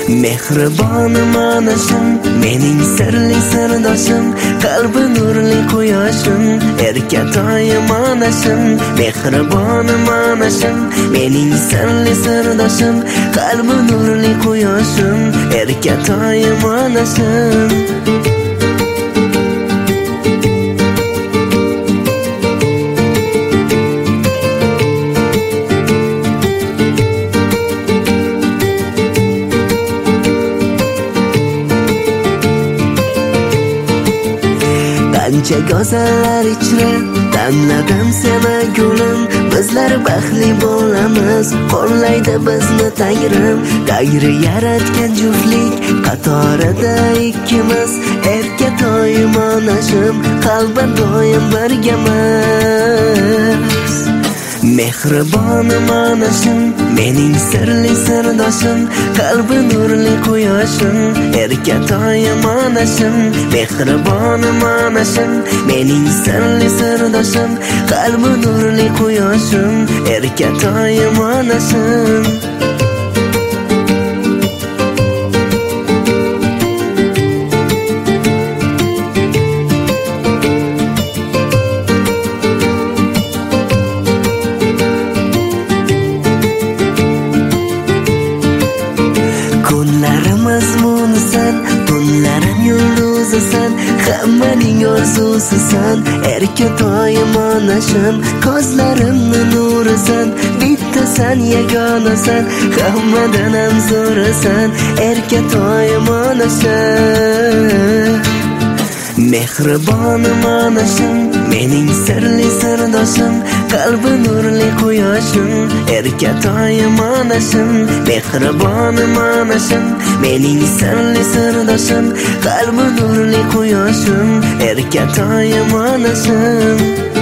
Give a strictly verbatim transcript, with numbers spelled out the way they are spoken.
Mehribonim onashim, mening sirli sirdoshim, qalbi nurli quyoshim, erkatoyim onashim. Mehribonim onashim, mening sirli sirdoshim, qalbi nurli quyoshim, erkatoyim onashim. Qancha go'zallar ichra tanladim seni gulim, bizlar baxtli bo'lamiz, qo'llaydi bizni Tangrim. Tangri yaratgan juftlik qatorida ikkimiz, erkatoyim onashim, qalban doim birgamiz. Mehribonim onashim, mening sirli sirdoshim, qalbi nurli quyoshim, erkatoyim onashim. Mehribonim onashim, mening sirli sirdoshim, qalbi nurli quyoshim, erkatoyim onashim. Kunlarimiz munsan, tunlarim yulduzisan, hammaning orzusisan, erkatoyim onashim. Ko'zlarimni nurisan, bittasan, yagonasan, hammadan ham zo'rasan, erkatoyim onashim. Mehribonim onashim, mening sirli sirdoshim, qalbi nurli quyoshim, erkatoyim onashim. Mehribonim onashim, mening sirli sirdoshim, qalbi nurli quyoshim, erkatoyim onashim.